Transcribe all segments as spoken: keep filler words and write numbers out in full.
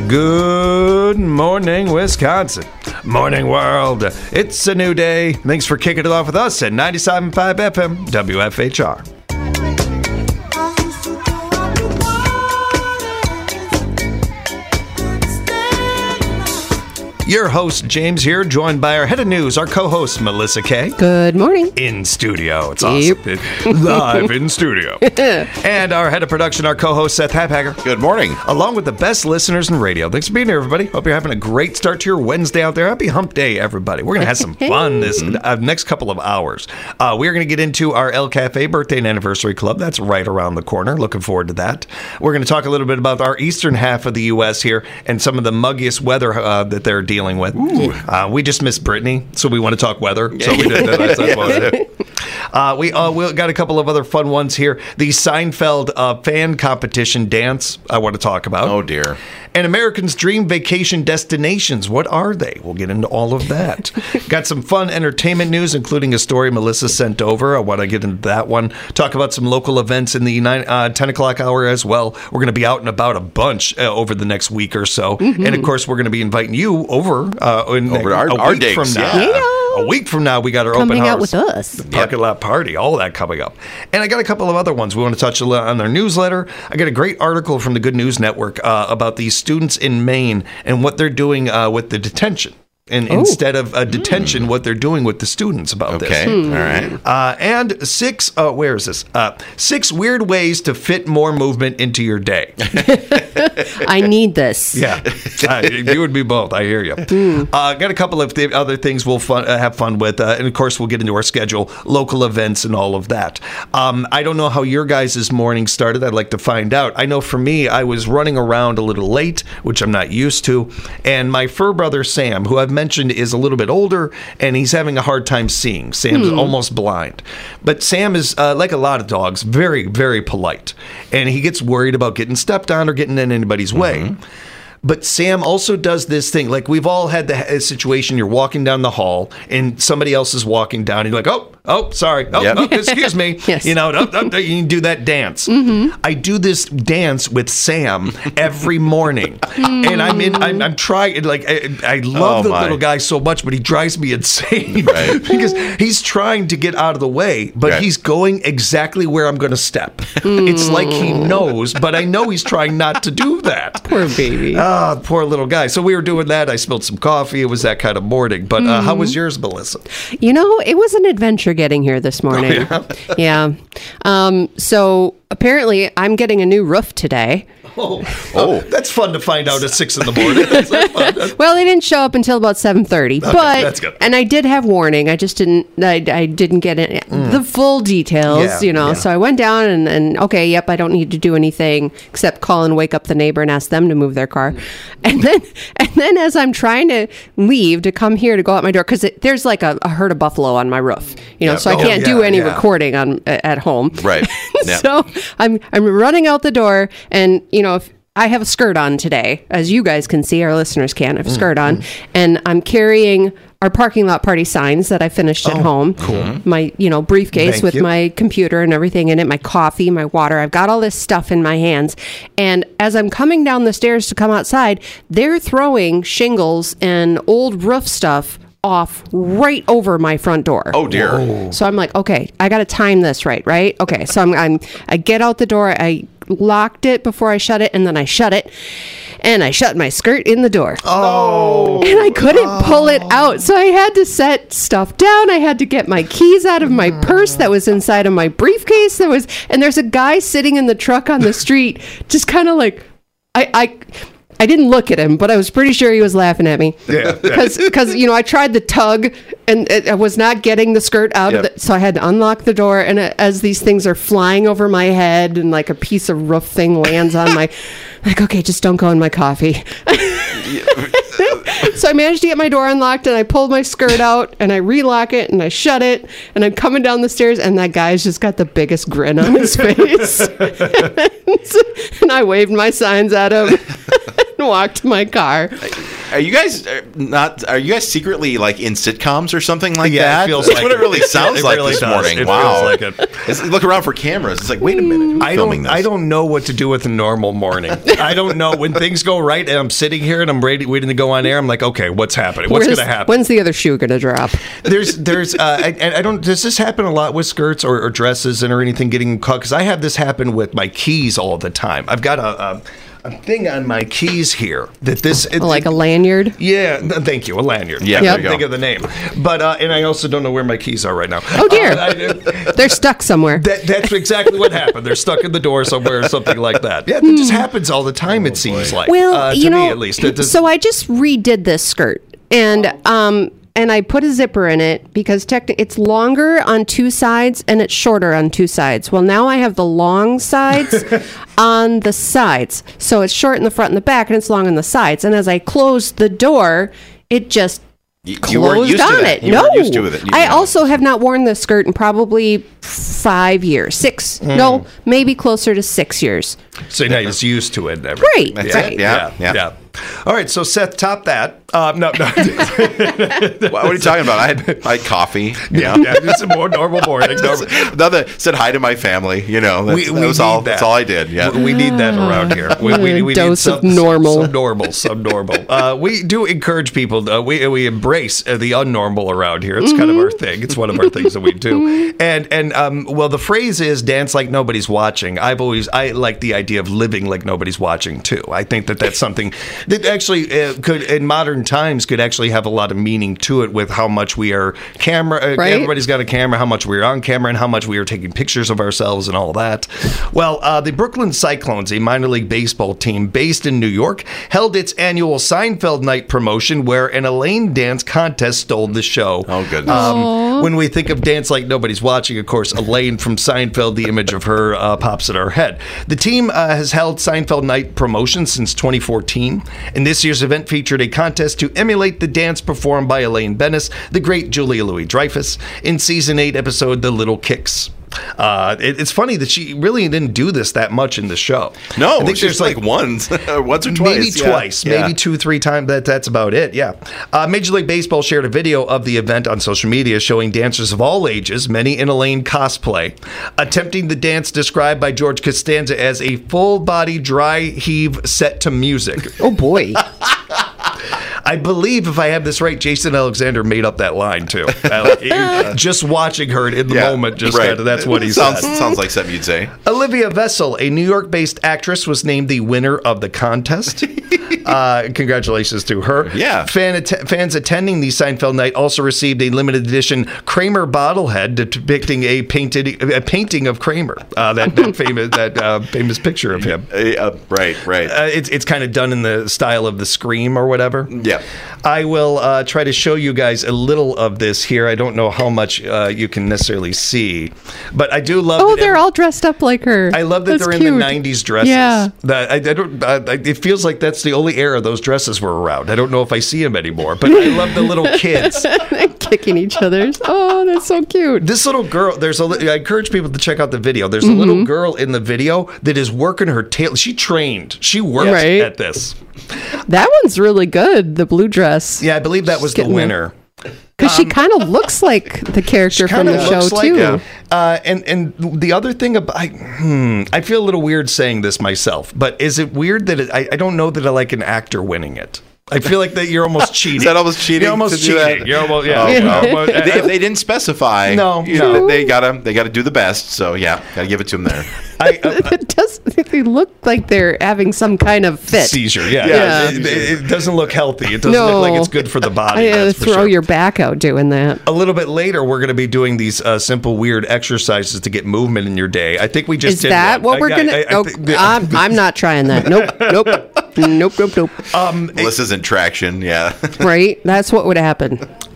Good morning, Wisconsin. Morning, world. It's a new day. Thanks for kicking it off with us at ninety-seven point five F M W F H R. Your host, James here, joined by our head of news, our co-host, Melissa Kay. Good morning. In studio. It's awesome. Yep. Live in studio. And our head of production, our co-host, Seth Haphager. Good morning. Along with the best listeners in radio. Thanks for being here, everybody. Hope you're having a great start to your Wednesday out there. Happy hump day, everybody. We're going to have some fun this uh, next couple of hours. Uh, we're going to get into our El Cafe Birthday and Anniversary Club. That's right around the corner. Looking forward to that. We're going to talk a little bit about our eastern half of the U S here and some of the muggiest weather uh, that they're dealing with. Uh, we just missed Brittany, so we want to talk weather. So we did that. That's, that's what we did. Uh, we uh, we got a couple of other fun ones here. The Seinfeld uh, fan competition dance I want to talk about. Oh, dear. And Americans' dream vacation destinations. What are they? We'll get into all of that. Got some fun entertainment news, including a story Melissa sent over. I want to get into that one. Talk about some local events in the nine, uh, ten o'clock hour as well. We're going to be out and about a bunch uh, over the next week or so. Mm-hmm. And, of course, we're going to be inviting you over, uh, in over a, our, a our week dates, from now. Yeah. A week from now, we got our Come open hang house. out with us. The parking lot party, all that coming up. And I got a couple of other ones we want to touch on their newsletter. I got a great article from the Good News Network uh, about these students in Maine and what they're doing uh, with the detention. And oh. instead of uh, detention, mm. what they're doing with the students about okay. this. Okay, hmm. all right. Uh, and six, uh, where is this? Uh, six weird ways to fit more movement into your day. I need this. Yeah, uh, you would be both. I hear you. Mm. Uh, got a couple of th- other things we'll fun, uh, have fun with. Uh, and, of course, we'll get into our schedule, local events, and all of that. Um, I don't know how your guys' morning started. I'd like to find out. I know for me, I was running around a little late, which I'm not used to. And my fur brother, Sam, who I've mentioned is a little bit older, and he's having a hard time seeing. Sam's hmm. almost blind. But Sam is, uh, like a lot of dogs, very, very polite. And he gets worried about getting stepped on or getting in anybody's mm-hmm. way. But Sam also does this thing. Like, we've all had the situation, you're walking down the hall, and somebody else is walking down, and you're like, oh, oh, sorry. Oh, yep. oh excuse me. Yes. You know, oh, oh, you can do that dance. Mm-hmm. I do this dance with Sam every morning. And I'm in, I'm, I'm trying, like, I, I love oh, the my. little guy so much, but he drives me insane. Right. Because he's trying to get out of the way, but right. he's going exactly where I'm going to step. Mm. It's like he knows, but I know he's trying not to do that. Poor baby. Ah, poor little guy. So we were doing that. I spilled some coffee. It was that kind of morning. But uh, mm. how was yours, Melissa? You know, it was an adventure getting here this morning. Oh, yeah. yeah. Um, so apparently I'm getting a new roof today. Oh, oh, that's fun to find out at six in the morning. That's, that's fun. Well, they didn't show up until about seven thirty, okay, but that's good. And I did have warning. I just didn't. I, I didn't get it, mm. the full details, yeah, you know. Yeah. So I went down and, and okay, yep, I don't need to do anything except call and wake up the neighbor and ask them to move their car. And then, and then as I'm trying to leave to come here to go out my door, because there's like a, a herd of buffalo on my roof, you know, yeah. so I oh, can't yeah, do any yeah. recording on at home. Right. Yeah. So I'm I'm running out the door, and you know if. I have a skirt on today, as you guys can see, our listeners can. I have a skirt on, mm-hmm. and I'm carrying our parking lot party signs that I finished at oh, home. Cool. My, you know, briefcase Thank with you. my computer and everything in it, my coffee, my water. I've got all this stuff in my hands. And as I'm coming down the stairs to come outside, they're throwing shingles and old roof stuff off right over my front door. Oh dear. Whoa. So I'm like, okay, I got to time this right, right? Okay, so I'm, I'm I get out the door, I locked it before I shut it, and then I shut it, and I shut my skirt in the door. Oh. And I couldn't oh. pull it out, so I had to set stuff down. I had to get my keys out of my purse that was inside of my briefcase. That was, and there's a guy sitting in the truck on the street, just kind of like, I, I. I didn't look at him, but I was pretty sure he was laughing at me. Yeah. Because, you know, I tried the tug, and it, I was not getting the skirt out yep. of it. So I had to unlock the door. And as these things are flying over my head and like a piece of roof thing lands on my... Like, okay, just don't go in my coffee. So I managed to get my door unlocked, and I pulled my skirt out, and I relock it, and I shut it, and I'm coming down the stairs, and that guy's just got the biggest grin on his face. And I waved my signs at him and walked to my car. Are you guys uh, not? Are you guys secretly like in sitcoms or something like Yeah, that? it feels That's like what it really it. sounds It like really this does. morning. It wow. feels like it. It's, look around for cameras. It's like, wait a minute, who's I filming don't. this? I don't know what to do with a normal morning. I don't know when things go right, and I'm sitting here and I'm ready, waiting to go on air. I'm like, okay, what's happening? What's Where's- going to happen? When's the other shoe going to drop? There's, there's, uh, and I don't. Does this happen a lot with skirts or, or dresses and or anything getting caught? Because I have this happen with my keys all the time. I've got a. a A thing on my keys here that this it, Like a lanyard? yeah th- thank you a lanyard Yeah, I there couldn't you think go. of the name but uh, and I also don't know where my keys are right now. Oh, dear. Uh, I- They're stuck somewhere. that, that's exactly what happened. They're stuck in the door somewhere or something like that. Yeah, it just happens all the time. It seems like Well, uh, to you know, me at least. It does- so I just redid this skirt, and um, and I put a zipper in it because techni- it's longer on two sides and it's shorter on two sides. Well, now I have the long sides on the sides, so it's short in the front and the back, and it's long on the sides. And as I closed the door, it just You, you weren't closed used to on that. it. You no, weren't used to it. You I know. also have not worn this skirt in probably five years, six. Hmm. No, maybe closer to six years. so now he's used to it and everything. Right, That's right. it. Yeah, yeah. All right, so Seth, top that. Uh, no, no. What, what are you talking about? I had, I had coffee. You yeah, know? yeah, it's a more normal morning. Normal. Another said hi to my family. You know, that's, We, we that was need all. that. That's all I did. Yeah. We need that around here. We, we, we need Dose some, of normal. Some normal, some normal. Uh, we do encourage people. Uh, we we embrace uh, the unnormal around here. It's kind of our thing. It's one of our things that we do. And and um, well, the phrase is dance like nobody's watching. I've always I like the idea of living like nobody's watching too. I think that that's something that actually uh, could in modern times could actually have a lot of meaning to it with how much we are camera. Uh, Right. Everybody's got a camera. How much we're on camera and how much we are taking pictures of ourselves and all that. Well, uh, the Brooklyn Cyclones, a minor league baseball team based in New York, held its annual Seinfeld Night promotion where an Elaine dance contest stole the show. Oh, goodness. Um, when we think of dance like nobody's watching, of course, Elaine from Seinfeld, the image of her uh, pops in our head. The team uh, has held Seinfeld Night promotion since twenty fourteen, and this year's event featured a contest to emulate the dance performed by Elaine Bennis, the great Julia Louis-Dreyfus, in season eight episode The Little Kicks. Uh, it, it's funny that she really didn't do this that much in the show. No, I think it's there's just like, once, once or twice. Maybe yeah. twice, Yeah. maybe two, three times. That that's about it. Yeah. Uh, Major League Baseball shared a video of the event on social media showing dancers of all ages, many in Elaine cosplay, attempting the dance described by George Costanza as a full body dry heave set to music. Oh boy. I believe, if I have this right, Jason Alexander made up that line too. Uh, like, he- just watching her in the Yeah, moment, just right. kinda, that's what he sounds, said. Sounds like something you'd say. Olivia Vessel, a New York-based actress, was named the winner of the contest. Uh, congratulations to her. Yeah. Fan att- fans attending the Seinfeld night also received a limited edition Kramer bobblehead depicting a painted a painting of Kramer. Uh, that, that famous that uh, famous picture of him. Uh, uh, right, right. Uh, it's it's kind of done in the style of the Scream or whatever. Yeah. I will uh, try to show you guys a little of this here. I don't know how much uh, you can necessarily see, but I do love. Oh, that they're every- all dressed up like her. I love that That's they're in cute. the nineties dresses. Yeah. That, I, I don't. Uh, it feels like that's the only era those dresses were around. I don't know if I see them anymore, but I love the little kids. They're kicking each other's. Oh, that's so cute. This little girl, there's a. I encourage people to check out the video. There's a Mm-hmm. little girl in the video that is working her tail. She trained. She worked Right. at this. That one's really good. The blue dress. Yeah, I believe that was the getting there. winner. Because she kind of looks like the character from Kinda the show looks like too. it. Uh, and and the other thing about I, hmm, I feel a little weird saying this myself, but is it weird that it, I, I don't know that I like an actor winning it? I feel like that you're almost cheating. Is that almost cheating? You're almost to do cheating. that? You're almost yeah. Oh, you're well. almost- They- if they didn't specify, No, you no. know, they gotta they gotta do the best. So yeah, gotta give it to them there. I, uh, It does. They look like they're having some kind of fit. seizure. Yeah, Yeah. It, it- it doesn't look healthy. It doesn't No. look like it's good for the body. I, uh, that's for throw sure. your back out doing that. A little bit later, we're going to be doing these uh, simple, weird exercises to get movement in your day. I think we just Is did that one. what we're I- gonna? I- I oh, think- I'm, I'm not trying that. Nope. Nope. Nope. Nope. Nope. um, Melissa's in traction. Yeah. Right. That's what would happen.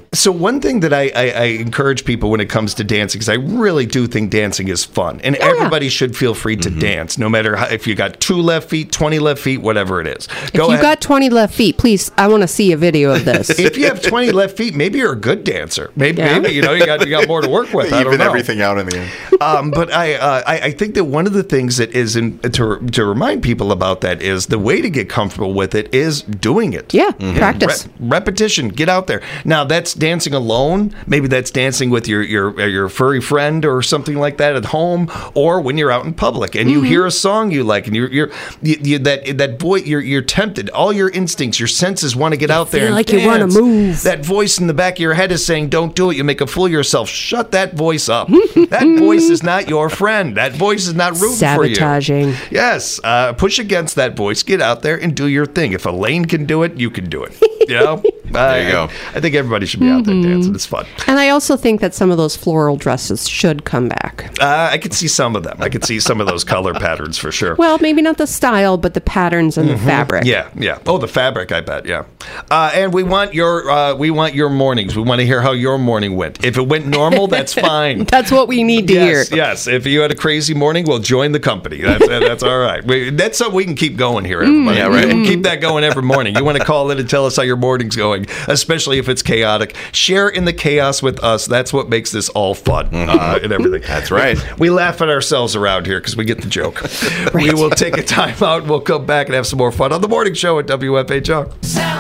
So one thing that I, I, I encourage people when it comes to dancing, because I really do think dancing is fun, and Oh, yeah. everybody should feel free to dance, no matter how, if you got two left feet, twenty left feet, whatever it is. If you ahead. got twenty left feet, please, I want to see a video of this. If you have twenty left feet, maybe you're a good dancer. Maybe, Yeah. maybe you know you got you got more to work with. I don't Even know. everything out in the end. um, but I, uh, I I think that one of the things that is in, to to remind people about that is the way to get comfortable with it is doing it. Yeah, practice. Re- repetition. Get out there. Now that's dancing alone. Maybe that's dancing with your your your furry friend or something like that at home, or when you're out in public and you hear a song you like and you're you're you, you, that that voice you're you're tempted. All your instincts, your senses want to get out there. feel and like you wanna dance. move. That voice in the back of your head is saying, "Don't do it. You make a fool of yourself." Shut that voice up. That voice is not your friend. That voice is not rooting for you. Sabotaging. Yes, uh, push against that voice. Get out there and do your thing. If Elaine can do it, you can do it. You know, There you go. I, I think everybody should be out there dancing. It's fun. And I also think that some of those floral dresses should come back. Uh, I could see some of them. I could see some of those color patterns for sure. Well, maybe not the style, but the patterns and the fabric. Yeah, yeah. Oh, the fabric, I bet. Yeah. Uh, and we want your uh, we want your mornings. We want to hear how your morning went. If it went normal, that's fine. That's what we need to Yes, hear. yes. If you had a crazy morning, well, join the company. That's that's all right. We, that's something we can keep going here, everybody. Yeah, right. And keep that going every morning. You want to call in and tell us how your morning's going, especially if it's chaotic. Share in the chaos with us. That's what makes this all fun uh, and everything. That's right. We, we laugh at ourselves around here because we get the joke. We will take a time out. We'll come back and have some more fun on the morning show at W F H R.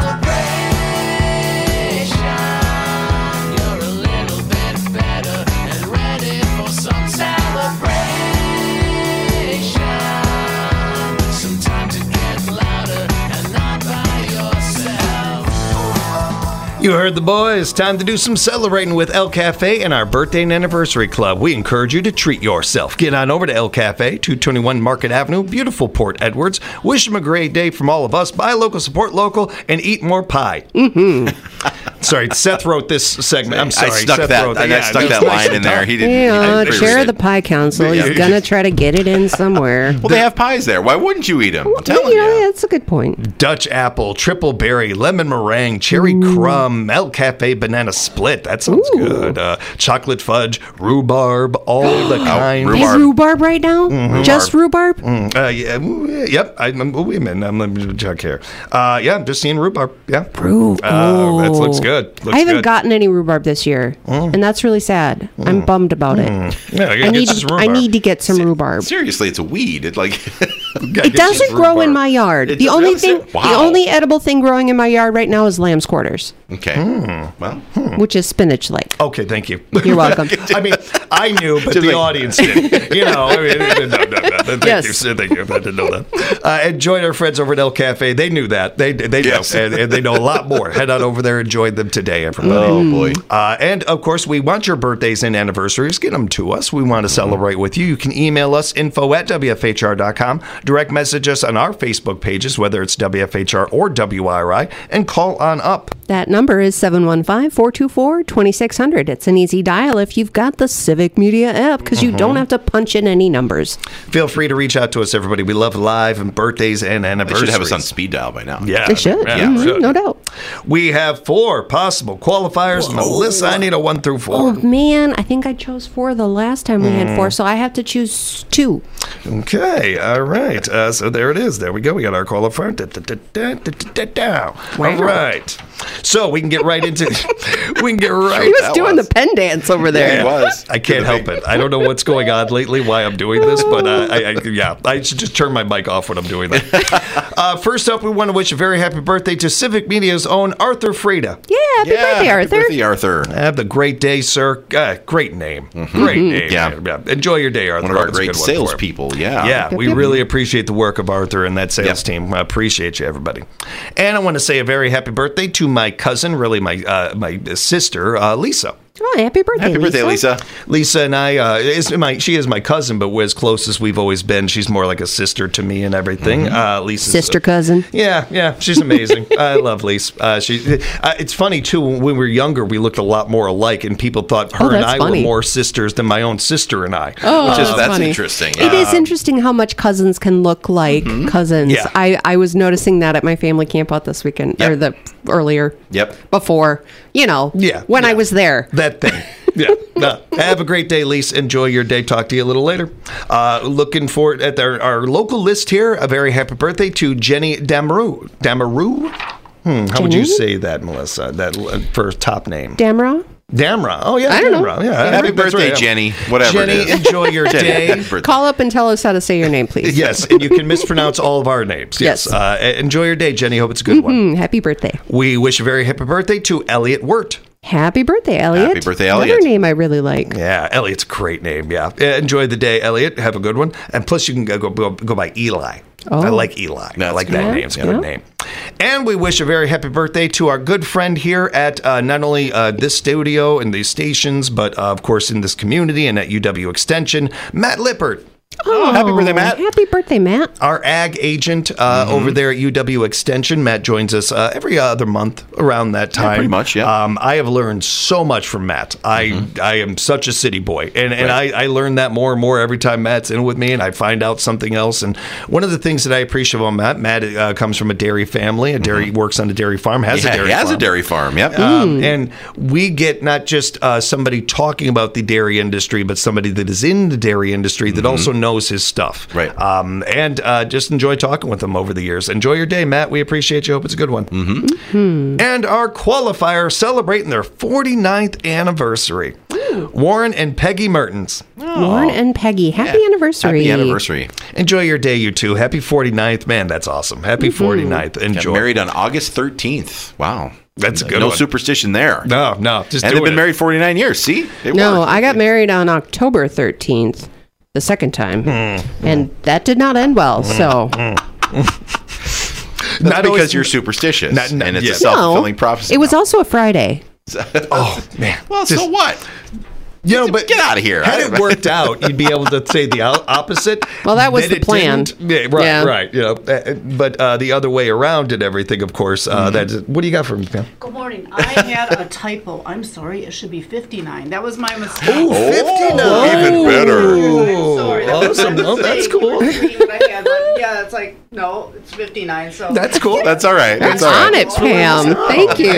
You heard the boys. Time to do some celebrating with El Cafe and our birthday and anniversary club. We encourage you to treat yourself. Get on over to El Cafe, two twenty-one Market Avenue, beautiful Port Edwards. Wish them a great day from all of us. Buy local, support local, and eat more pie. Mm-hmm. Sorry, Seth wrote this segment. I'm sorry. I stuck Seth that. wrote I Yeah, stuck that's that nice line in and there. tough. He didn't. You I know, didn't chair of the appreciate it. pie council. He's gonna try to get it in somewhere. Well, they have pies there. Why wouldn't you eat them? I'm you telling know, you. that's a good point. Dutch apple, triple berry, lemon meringue, cherry crumb, El Cafe banana split. That sounds Ooh. good. Uh, chocolate fudge, rhubarb, all the kind. rhubarb. Is rhubarb right now? Just rhubarb? Uh, yeah, ooh, yep. I, I'm, wait a minute. I'm let me check here. Uh, yeah, I'm just seeing rhubarb. Yeah. Rhu- Uh, that looks oh. good. Looks I haven't good. gotten any rhubarb this year, and that's really sad. I'm bummed about it. Yeah, I need, to, I need to get some rhubarb. Seriously, it's a weed. It's like It doesn't grow in my yard. It The does- only really? thing, Wow. the only edible thing growing in my yard right now is lamb's quarters, okay. Well, which is spinach like. Okay, thank you. You're welcome. I mean, I knew, but Just the like- audience didn't. You know, I mean, no, no, no. Thank Yes. you, sir. Thank you. I didn't know that. Uh, and join our friends over at El Cafe. They knew that. They they Yes. know, and, and they know a lot more. Head on over there and join them today, everybody. oh boy. Uh, and of course, we want your birthdays and anniversaries. Get them to us. We want to celebrate with you. You can email us info at W F H R dot com. Direct message us on our Facebook pages, whether it's W F H R or W I R I, and call on up. That number is seven one five, four two four, two six zero zero. It's an easy dial if you've got the Civic Media app because you don't have to punch in any numbers. Feel free to reach out to us, everybody. We love live and birthdays and They anniversaries. should have us on speed dial by now. Yeah, They should. yeah, Mhm, should. no doubt. We have four possible qualifiers. Melissa, I need a one through four. Oh, man. I think I chose four the last time we had four, so I have to choose two. Okay, all right. Uh, so there it is. There we go. We got our qualifier. Da, da, da, da, da, da, da. All right. So we can get right into. We can get right. He was that doing was. the pen dance over Yeah, there. he was. I can't help it. I don't know what's going on lately, why I'm doing this, but uh, I, I, yeah, I should just turn my mic off when I'm doing that. uh, first up, we want to wish a very happy birthday to Civic Media's own Arthur Freda. Yeah, happy Yeah, birthday, happy Arthur. birthday, Arthur. Have the great day, sir. Uh, great name. Great name. Yeah. Enjoy your day, Arthur. One of our That's a great good one for him. salespeople. Yeah. Yeah, we yep. really appreciate the work of Arthur and that sales Yep. team. I appreciate you, everybody. And I want to say a very happy birthday to my cousin, really my uh, my sister, uh, Lisa. Oh, happy birthday, Happy birthday, Lisa. Lisa and I, uh, is my she is my cousin, but we're as close as we've always been. She's more like a sister to me and everything. Mm-hmm. Uh, Lisa's Sister cousin. Yeah, yeah, she's amazing. I love Lisa. Uh, she, uh, it's funny too. When we were younger, we looked a lot more alike, and people thought her Oh, and that's I funny. were more sisters than my own sister and I. Oh, Which is that's that's funny. interesting. It is interesting how much cousins can look like cousins. Yeah. I, I was noticing that at my family camp out this weekend, Yep. or the earlier. Yep. Before, you know, Yeah, when I yeah. was there. That thing. Yeah. No. Have a great day, Lisa. Enjoy your day. Talk to you a little later. Uh, looking forward at our, our local list here. A very happy birthday to Jenny Damaroo. Damaroo? Hmm, how would you Jenny? say that, Melissa? That uh, first top name. Damra? Damra. Oh, yeah. I don't know. Damra. Yeah, Happy that's birthday, right. Jenny. Whatever Jenny, it is. enjoy your Jenny, day. happy birthday. Call up and tell us how to say your name, please. Yes, and you can mispronounce all of our names. Yes. Yes. Uh, enjoy your day, Jenny. Hope it's a good one. Mm, happy birthday. We wish a very happy birthday to Elliot Wirt. Happy birthday, Elliot. Happy birthday, Another Elliot. name I really like. Yeah, Elliot's a great name. Yeah. Yeah, enjoy the day, Elliot. Have a good one. And plus, you can go go, go by Eli. Oh. I like Eli. I That's like good. that Yeah, name. It's a yeah. good name. And we wish a very happy birthday to our good friend here at uh, not only uh, this studio and these stations, but uh, of course in this community and at U W Extension, Matt Lippert. Oh, happy birthday, Matt. Happy birthday, Matt. Our ag agent uh, Mm-hmm. over there at U W Extension. Matt joins us uh, every other month around that time. pretty much, yeah. Um, I have learned so much from Matt. I Mm-hmm. I am such a city boy, and and I, I learn that more and more every time Matt's in with me, and I find out something else. And one of the things that I appreciate about Matt, Matt uh, comes from a dairy family. A dairy works on a dairy farm, has Mm-hmm. Yeah, a dairy he has farm. a dairy farm. Yep. Um, and we get not just uh, somebody talking about the dairy industry, but somebody that is in the dairy industry that also knows his stuff. Right. Um, and uh, just enjoy talking with him over the years. Enjoy your day, Matt. We appreciate you. Hope it's a good one. Mm-hmm. And our qualifier celebrating their forty-ninth anniversary. Warren and Peggy Mertens. Warren and Peggy. Happy anniversary. Happy anniversary. Enjoy your day, you two. Happy forty-ninth. Man, that's awesome. Happy forty-ninth. Got Enjoy. married on August thirteenth. Wow. That's a good No one. superstition there. No, no. Just And doing they've been it. married forty-nine years. See? It No, worked. I got married on October thirteenth, the second time. Hmm. And that did not end well. So, That's Not because always- you're superstitious. Not- not- and it's yeah. a self-fulfilling no, prophecy. it was also a Friday. Oh, man. Well, Just- so what? You know, but Get outta here. Had I- it worked out, you'd be able to say the o- opposite. Well, that was Then the it plan. didn't. Yeah, right, Yeah. right. You know, uh, but uh, the other way around and everything, of course. Uh, that is, what do you got for me, Pam? Good morning. I had a typo. I'm sorry. It should be fifty-nine. That was my mistake. Ooh, fifty-nine. Even better. I'm sorry. That was my Awesome. Oh, that's mistake. cool. Reading what I had, but yeah, it's like, no, it's fifty-nine. So That's cool. That's all right. That's That's all on right. it, Pam. Thank you.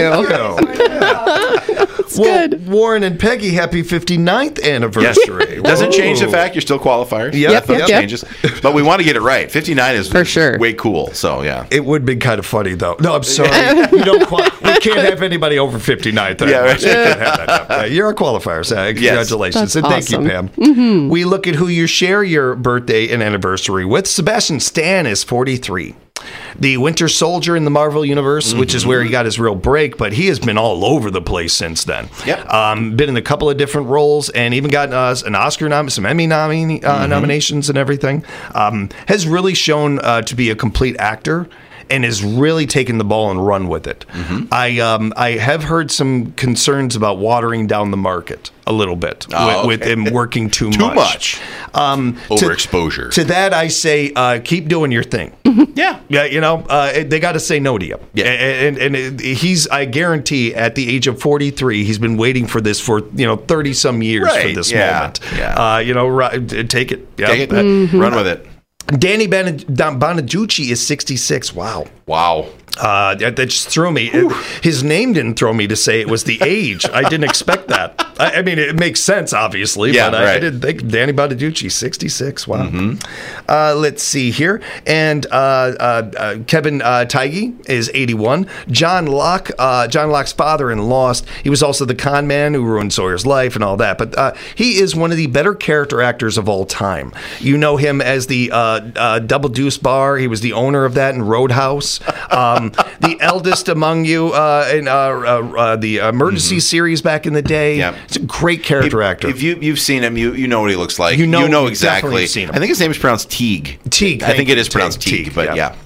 Go. It's Well, good. Warren and Peggy, happy fifty-ninth Yes. anniversary. Doesn't change the Whoa. fact you're still qualifiers. Yep, Nothing yep, yep. changes. But we want to get it right. fifty-nine is For sure. way cool. So, yeah. It would be kind of funny, though. No, I'm sorry. you don't qual- we can't have anybody over fifty-ninth. Yeah, right. We can't have that. Uh, You're a qualifier, so congratulations. That's and thank awesome. you, Pam. Mm-hmm. We look at who you share your birthday and anniversary with. Sebastian Stan is forty-three. The Winter Soldier in the Marvel Universe, Mm-hmm. which is where he got his real break, but he has been all over the place since then. Yep. Um, been in a couple of different roles and even got uh, an Oscar nom, some Emmy nomi- uh, Mm-hmm. nominations and everything. Um, has really shown uh, to be a complete actor and has really taken the ball and run with it. Mm-hmm. I um, I have heard some concerns about watering down the market a little bit Oh, with, with okay. him working too, Too much. much. Um, to- Overexposure. To that, I say, uh, keep doing your thing. Yeah. Yeah, you know, uh, they got to say no to you. Yeah. And, and, and he's, I guarantee, at the age of forty-three, he's been waiting for this for, you know, thirty some years for Right, this yeah, moment. yeah. Uh, you know, right, take it. Yeah. Take it. Uh, Run with it. Danny Ban- Bonaducci is sixty-six. Wow. Wow. Uh, that, that just threw me. His name didn't throw me to say it was the age. I didn't expect that. I, I mean, it makes sense, obviously, Yeah, but I, I right. didn't think Danny Bonaducci, sixty-six. Wow. Mm-hmm. Uh, let's see here. And uh, uh, uh, Kevin uh, Feige is eighty-one. John Locke, uh, John Locke's father in Lost. He was also the con man who ruined Sawyer's life and all that. But uh, he is one of the better character actors of all time. You know him as the uh, uh, Double Deuce Bar. He was the owner of that in Roadhouse. Um, the eldest among you uh, in uh, uh, uh, the Emergency series back in the day. Yep. It's a great character if, actor. If you you've seen him, you you know what he looks like. You know- you know you definitely exactly. have seen him. I think his name is pronounced Teague. Teague. I thank think you. it is pronounced Teague, Teague, but yeah.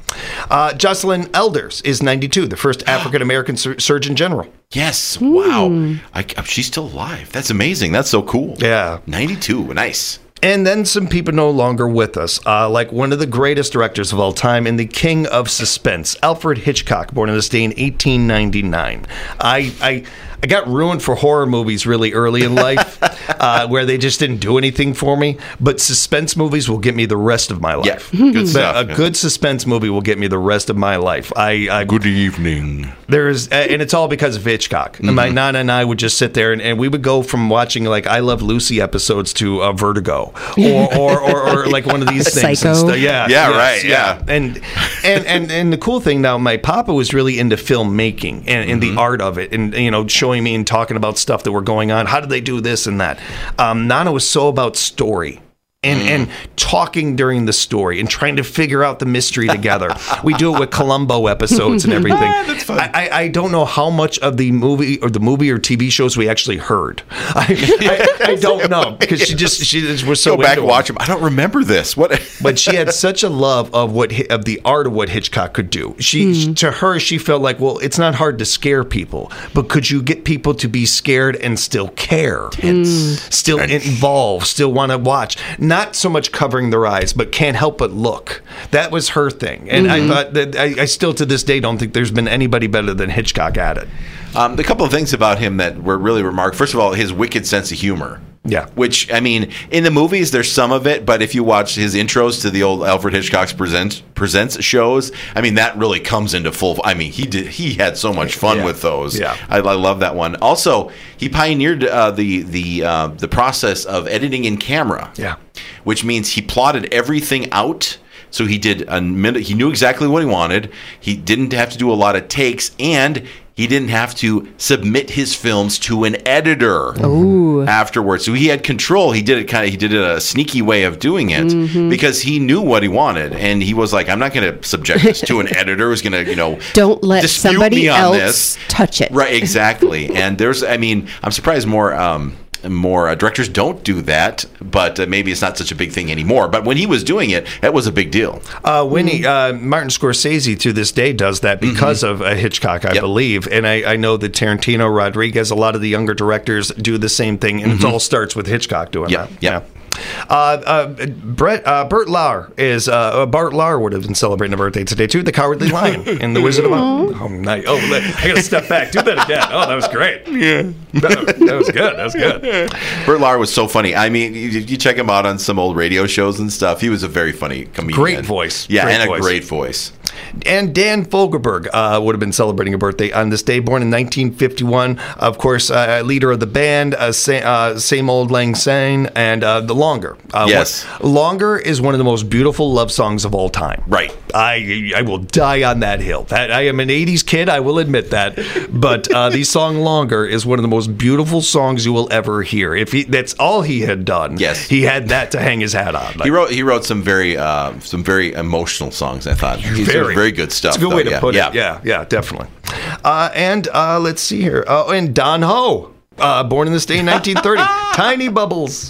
Uh, Jocelyn Elders is ninety-two, the first African-American sur- Surgeon General. Yes. Wow. I, she's still alive. That's amazing. That's so cool. Yeah. ninety-two. Nice. And then some people no longer with us, uh, like one of the greatest directors of all time and the king of suspense, Alfred Hitchcock, born in this day in eighteen ninety-nine. I, I, I got ruined for horror movies really early in life, uh, where they just didn't do anything for me. But suspense movies will get me the rest of my life. Yeah, good stuff. A good suspense movie will get me the rest of my life. I, I Good evening. There's, and it's all because of Hitchcock. Mm-hmm. My nana and I would just sit there, and, and we would go from watching like I Love Lucy episodes to uh, Vertigo, or, or, or, or like one of these things. Psycho. And stuff. Yeah, Yeah, yes, right, yeah. And, and and and the cool thing now, my papa was really into filmmaking and, and Mm-hmm. the art of it, and you know, showing me and talking about stuff that were going on. How did they do this and that? Um, Nana was so about story. And, Mm. and talking during the story and trying to figure out the mystery together. We do it with Columbo episodes and everything. Ah, that's fun. I, I, I don't know how much of the movie or the movie or T V shows we actually heard. I, I, I don't know because she just she just was so Go back into and watch them. I don't remember this. What? But she had such a love of what Hi- of the art of what Hitchcock could do. She, she to her she felt like, well, it's not hard to scare people, but could you get people to be scared and still care, still involved, still want to watch? Not so much covering their eyes, but can't help but look. That was her thing, and I thought that I, I still to this day don't think there's been anybody better than Hitchcock at it. Um, the couple of things about him that were really remarkable. First of all, his wicked sense of humor. Yeah. Which, I mean, in the movies, there's some of it, but if you watch his intros to the old Alfred Hitchcock's present, Presents shows, I mean, that really comes into full. I mean, he did. He had so much fun Yeah. with those. Yeah. I, I love that one. Also, he pioneered uh, the the uh, the process of editing in camera. Yeah. Which means he plotted everything out. So he did a minute. He knew exactly what he wanted. He didn't have to do a lot of takes, and he didn't have to submit his films to an editor Ooh. afterwards. So he had control. He did it kind of. He did it a sneaky way of doing it Mm-hmm. because he knew what he wanted, and he was like, "I'm not going to subject this to an editor who's going to, you know, Don't let dispute somebody me on else this." touch it. Right, exactly. And there's, I mean, I'm surprised more. Um, More uh, directors don't do that, but uh, maybe it's not such a big thing anymore. But when he was doing it, that was a big deal. Uh, Winnie, uh, Martin Scorsese to this day does that because of uh, Hitchcock, I Yep. believe. And I, I know that Tarantino, Rodriguez, a lot of the younger directors do the same thing. And it all starts with Hitchcock doing Yep, that. yep. Yeah. Uh, uh, Brett, uh, Bert Lahr is, uh, Bart Lahr would have been celebrating a birthday today too. The Cowardly Lion in The Wizard of Oz. Oh, nice. Oh, I got to step back. Do that again. Oh, that was great. Yeah. That, that was good. That was good. Bert Lahr was so funny. I mean, you, you check him out on some old radio shows and stuff. He was a very funny comedian. Great voice. Yeah, Great and voice. a great voice. And Dan Fogelberg uh, would have been celebrating a birthday on this day, born in nineteen fifty-one. Of course, uh, leader of the band, uh, sa- uh, Same Old Lang Syne, and uh, The Longer. Uh, Yes. what- Longer is one of the most beautiful love songs of all time. Right. I I will die on that hill. That I am an eighties kid, I will admit that. But uh, the song Longer is one of the most beautiful songs you will ever hear. If he, that's all he had done, Yes. he had that to hang his hat on. He wrote he wrote some very uh, some very emotional songs. I thought He's Very. very good stuff. It's a good though. way to yeah. put yeah. it. Yeah, yeah, definitely. Uh, and uh, let's see here. Oh, and Don Ho, uh, born in this day in nineteen thirty. Tiny Bubbles.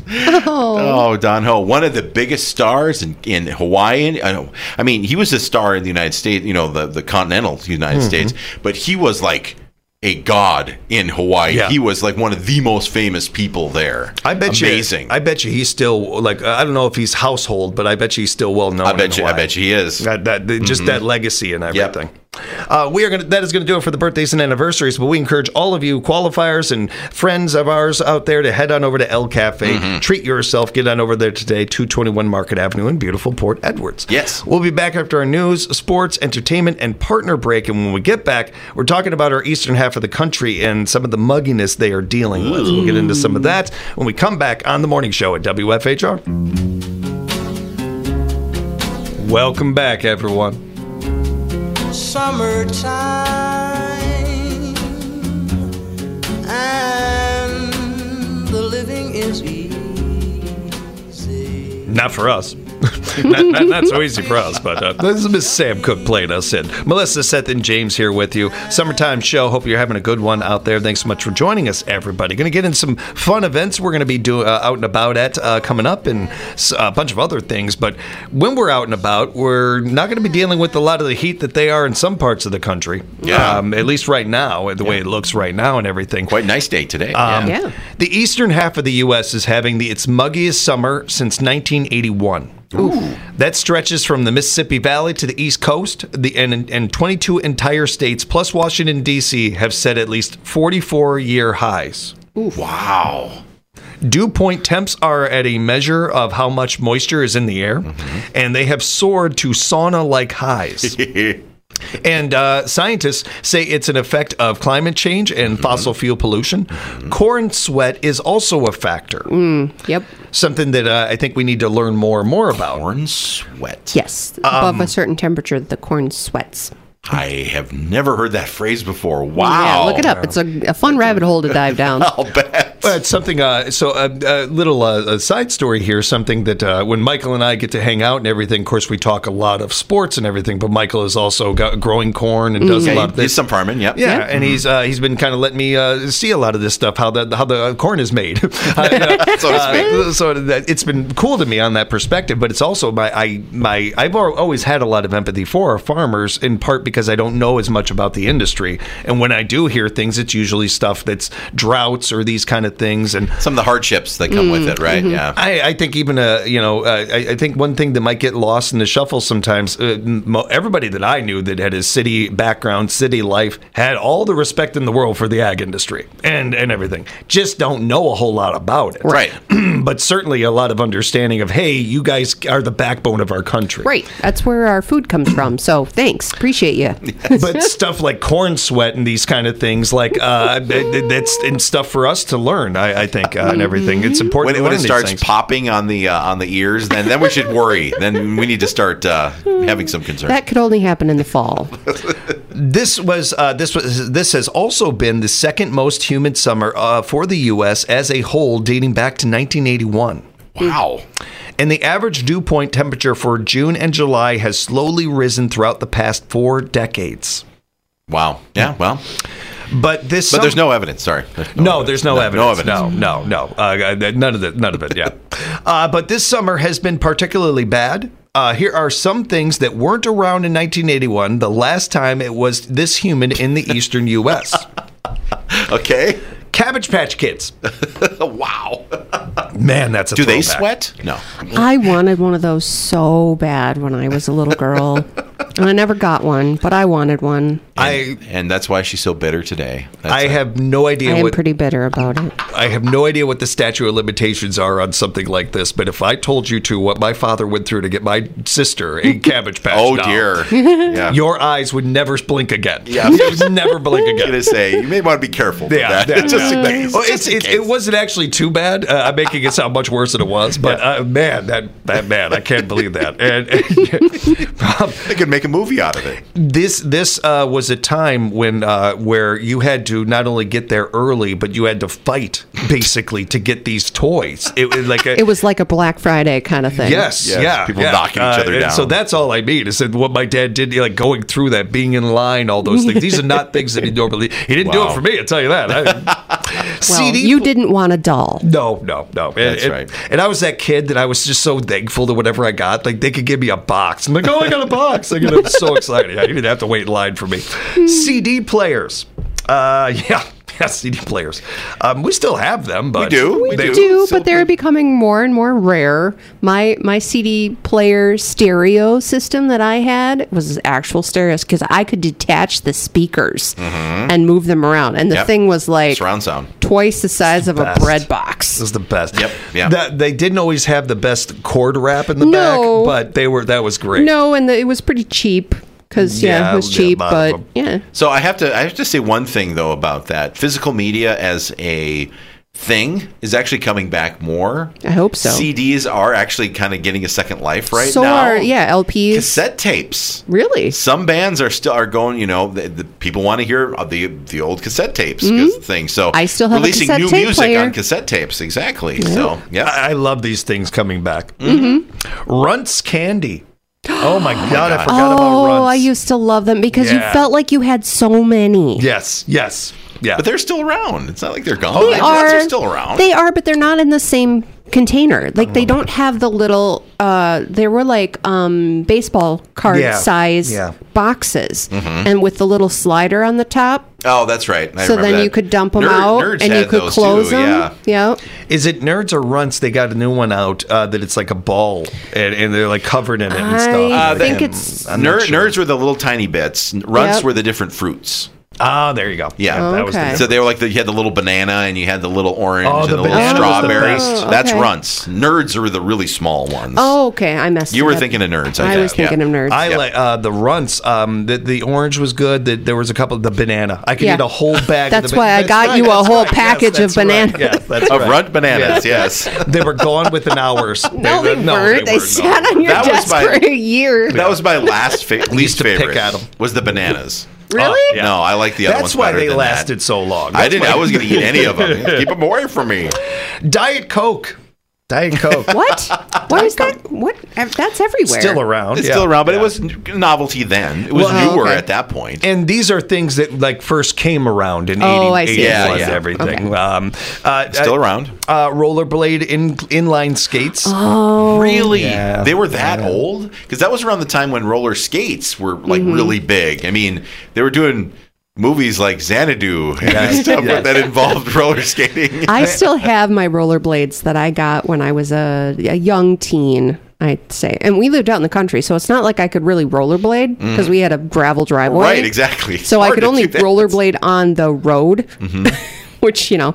Oh, Don Ho, one of the biggest stars in, in Hawaii. I, know, I mean, he was a star in the United States, you know, the, the continental United Mm-hmm. States, but he was like a god in Hawaii. Yeah. He was like one of the most famous people there. I bet Amazing. you. I bet you he's still like. I don't know if he's household, but I bet you he's still well known. I bet in you. I Hawaii. bet you he is. That, that just Mm-hmm. that legacy and everything. Uh, we are gonna. That is going to do it for the birthdays and anniversaries. But we encourage all of you qualifiers and friends of ours out there to head on over to El Cafe. Mm-hmm. Treat yourself. Get on over there today, two twenty-one Market Avenue in beautiful Port Edwards. Yes. We'll be back after our news, sports, entertainment, and partner break. And when we get back, we're talking about our eastern half of the country and some of the mugginess they are dealing with. We'll get into some of that when we come back on the morning show at W F H R. Welcome back, everyone. Summertime and the living is easy. Not for us. not, not, not so easy for us, but uh, this is Miss Sam Cook playing us in. Melissa, Seth, and James here with you. Summertime show. Hope you're having a good one out there. Thanks so much for joining us, everybody. Going to get in some fun events we're going to be doing uh, out and about at uh, coming up, and a bunch of other things. But when we're out and about, we're not going to be dealing with a lot of the heat that they are in some parts of the country. Yeah. Um, at least right now, the yeah. way it looks right now and everything. Quite a nice day today. Um, yeah. The eastern half of the U S is having the its muggiest summer since nineteen eighty-one. Ooh. That stretches from the Mississippi Valley to the East Coast, the, and, and twenty-two entire states, plus Washington, D C, have set at least forty-four year highs. Ooh. Wow. Dew point temps are at a measure of how much moisture is in the air, mm-hmm. and they have soared to sauna-like highs. And uh, scientists say it's an effect of climate change and mm-hmm. fossil fuel pollution. Mm-hmm. Corn sweat is also a factor. Mm, yep. Something that uh, I think we need to learn more and more about. Corn sweat. Yes. Above um, a certain temperature, the corn sweats. I have never heard that phrase before. Wow. Yeah, look it up. It's a, a fun rabbit hole to dive down. I'll bet. Well, it's something, uh, so a, a little uh, a side story here, something that uh, when Michael and I get to hang out and everything, of course, we talk a lot of sports and everything, but Michael has also got growing corn and does mm-hmm. a lot of this. He's some farming, yep. Yeah, yep. and he's uh, he's been kind of letting me uh, see a lot of this stuff, how the how the corn is made. uh, so to speak. Uh, so that it's been cool to me on that perspective, but it's also my I my I've always had a lot of empathy for our farmers, in part because I don't know as much about the industry, and when I do hear things, it's usually stuff that's droughts or these kind of things, and some of the hardships that come mm, with it, right? Mm-hmm. Yeah. I, I think even uh, you know uh, I, I think one thing that might get lost in the shuffle sometimes. Uh, mo- everybody that I knew that had a city background, city life, had all the respect in the world for the ag industry and and everything. Just don't know a whole lot about it, right? But certainly a lot of understanding of, hey, you guys are the backbone of our country, right? That's where our food comes from. So thanks, appreciate you. But stuff like corn sweat and these kind of things, like uh, that's and stuff for us to learn. I, I think. Uh, and everything, it's important. When, to when learn it starts these things. popping on the uh, on the ears, then then we should worry. Then we need to start uh, having some concern. That could only happen in the fall. This was uh, this was this has also been the second most humid summer uh, for the U S as a whole, dating back to nineteen eighty-one. Wow. And the average dew point temperature for June and July has slowly risen throughout the past four decades. Wow. Yeah. Well. But this, but sum- there's no evidence. Sorry, no, there's no, evidence. there's no, no, evidence. no evidence. No, no, no. Uh, none of it. None of it. Yeah. uh, but this summer has been particularly bad. Uh, here are some things that weren't around in nineteen eighty-one, the last time it was this humid in the eastern U S. Okay. Cabbage Patch Kids. Wow. Man, that's a Do throwback. they sweat? No. I wanted one of those so bad when I was a little girl. And I never got one, but I wanted one. I and that's why she's so bitter today. That's I it. have no idea I am what pretty bitter about it. I have no idea what the statute of limitations are on something like this, but if I told you to what my father went through to get my sister a Cabbage Patch Oh doll, dear. Yeah. your eyes would never blink again. Yeah. You would never blink I'm again. gonna say you may want to be careful. With Yeah, that. yeah, Just yeah. in case. Well, Just it's, in it's, case. it wasn't actually too bad. Uh, I'm making it sound much worse than it was, but uh, man, that that man, I can't believe that. And, and um, They could make a movie out of it. this this uh, was a time when uh, where you had to not only get there early, but you had to fight basically to get these toys. It was like a, It was like a Black Friday kind of thing. Yes, Yes, yeah, people yeah. knocking each other and down. So that's all I mean. Is that what my dad did? Like going through that, being in line, all those things. These are not things that he normally. He didn't do Wow. it for me. I'll tell you that. I, Well, C D you didn't want a doll. No, no, no. And, That's and- right. And I was that kid that I was just so thankful to whatever I got. Like they could give me a box. I'm like, oh, I got a box. Like, I'm so excited. I didn't have to wait in line for me. C D players. Uh, yeah. Yeah, C D players. Um, we still have them, but We do. We they- do. do, So but they're becoming more and more rare. My my C D player stereo system that I had was actual stereos because I could detach the speakers and move them around, and the Yep. thing was like Surround sound. twice the size of a best. bread box. This is the best. Yep, yeah. That, they didn't always have the best cord wrap in the No. back, but they were. That was great. No, and the, it was pretty cheap because yeah, Yeah, it was yeah, cheap, a lot but of them. yeah. So I have to I have to say one thing though about that physical media as a thing is actually coming back more. I hope so. C Ds are actually kind of getting a second life right so now. are, yeah, L Ps. Cassette tapes. Really? Some bands are still are going. You know, the, the people want to hear the the old cassette tapes. Mm-hmm. Is the thing. So I still have a releasing cassette new tape music player. on cassette tapes. Exactly. So yeah. I, I love these things coming back. Mm-hmm. Runts Candy. Oh my God, I forgot about Oh, Runts. I used to love them because Yeah. you felt like you had so many. Yes, yes, yeah. But they're still around. It's not like they're gone. They Nuts are still around. They are, but they're not in the same container. Like they don't have the little. Uh, they were like um, baseball card Yeah, size yeah. boxes, Mm-hmm. and with the little slider on the top. oh, that's right. I so remember then that. you could dump them Nerd- out, Nerds and you had could those close too, them. Yeah. Yeah. Is it Nerds or Runts? They got a new one out uh, that it's like a ball and, and they're like covered in it and stuff. I Uh, think they- it's. I'm not Ner- sure. Nerds were the little tiny bits. Runts Yep. were the different fruits. Ah, there you go. Yeah. that was the- Okay. So they were like the, you had the little banana and you had the little orange Oh, and the the, little banana was the strawberry. best. That's Okay. runts. Nerds are the really small ones. Oh, okay. I messed. you it were up. thinking of nerds. I, I was think, thinking yeah. of nerds. I Yeah. like uh, the Runts. Um, the, the orange was good. The, there was a couple. The banana. I could Yeah. eat a whole bag. That's of the why I that's got right, you a that's whole right. package yes, of that's right. bananas. Yes, that's Of right. runt bananas, Yeah. yes. They were gone within hours. No, they, no, weren't. They, weren't, sat no. on your That was desk my- for a year. That was my last fa- least used to pick favorite. at 'em. Was the bananas. Really? Oh, yeah. No, I like the other That's ones why better they than lasted that. so long. I That's didn't. why- I wasn't going to eat any of them. Keep them away from me. Diet Coke. Diet Coke. What? Why is that? What? That's everywhere. Still around. It's yeah. still around, but Yeah. it was n- novelty then. It was Well, newer okay. at that point. And these are things that like first came around in Oh, I eighty, see. Yeah, eighty-one yeah. and everything. Okay. Um, uh, Still uh, around. Uh, rollerblade in inline skates. Oh, Really? Yeah. They were that Yeah. old? Because that was around the time when roller skates were like Mm-hmm. really big. I mean, they were doing movies like Xanadu and Yes. stuff Yes. that involved roller skating. I still have my rollerblades that I got when I was a, a young teen, I'd say. And we lived out in the country, so it's not like I could really rollerblade because we had a gravel driveway. Right, exactly. It's So I hard could to only do that. rollerblade on the road, which, you know,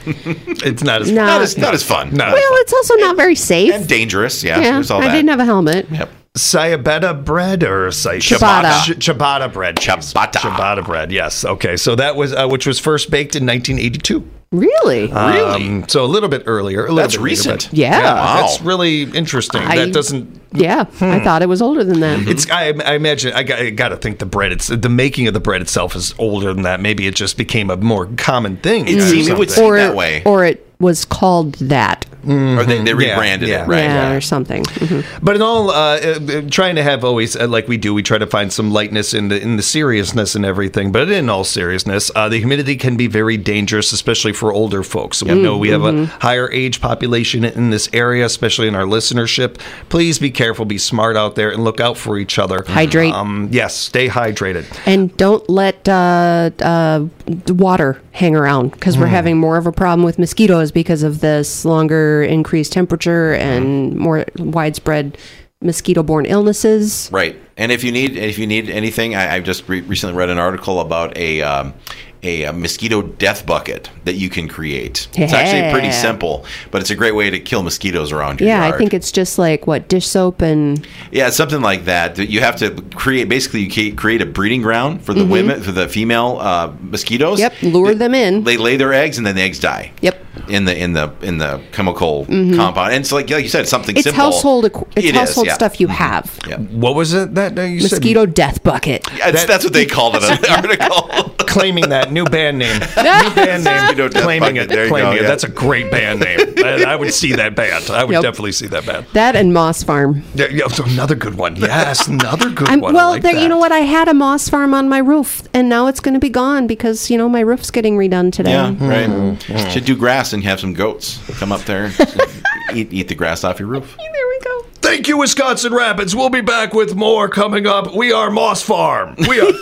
It's not as not. Not as, not as fun. No. well, it's also not very safe. And dangerous. Yeah, yeah, there's all I that. didn't have a helmet. Yep. ciabatta bread or ci- Ciabatta. Ch- ciabatta bread. Ciabatta. Ciabatta bread. Yes. Okay. So that was uh, which was first baked in nineteen eighty-two. Really? Really? Um, so a little bit earlier. A little That's bit later, recent. but- Yeah. Wow. That's really interesting. I- that doesn't. Yeah, I thought it was older than that. It's. I, I imagine. I got, I got to think the bread. It's the making of the bread itself is older than that. Maybe it just became a more common thing. It or seemed- it would something. seem or, that way. or it was called that. Or they, they Yeah, rebranded yeah. it, right? yeah, or something. Mhm. But in all, uh, uh, trying to have always uh, like we do, we try to find some lightness in the in the seriousness and everything. But in all seriousness, uh, the humidity can be very dangerous, especially for older folks. We know we have a higher age population in this area, especially in our listenership. Please be careful, be smart out there, and look out for each other. Hydrate. Um, yes, stay hydrated. And don't let uh, uh, water hang around because we're having more of a problem with mosquitoes because of this longer increased temperature and more widespread mosquito-borne illnesses. Right. And if you need if you need anything, I, I just re- recently read an article about a um, a, a mosquito death bucket that you can create. It's actually pretty Yeah. simple, but it's a great way to kill mosquitoes around your Yeah, yard. I think it's just like what dish soap and Yeah, it's something like that. That You have to create basically you ca- create a breeding ground for the women for the female uh, mosquitoes. Yep, lure They- them in. They lay their eggs and then the eggs die. Yep. In the in the in the chemical compound, and it's like like you said, it's something it's simple. household equ- it's It is, household yeah. stuff you have. Yeah. What was it that uh, you Mosquito death bucket. That's, That- that's what they called it in the article. said? Claiming that new band name. New band name. Mosquito Death Claiming Bucket. it. There you Claiming go, it. yeah. That's a great band name. I, I would see that band. I would Yep. definitely see that band. That and Moss Farm. Yeah, yeah, so another good one. Yes, another good I'm, one. I well, like there, that. you know what? I had a moss farm on my roof, and now it's going to be gone because you know my roof's getting redone today. Yeah, right. Should do grass and have some goats come up there, and eat eat the grass off your roof. There we go. Thank you, Wisconsin Rapids. We'll be back with more coming up. We are Moss Farm. We are.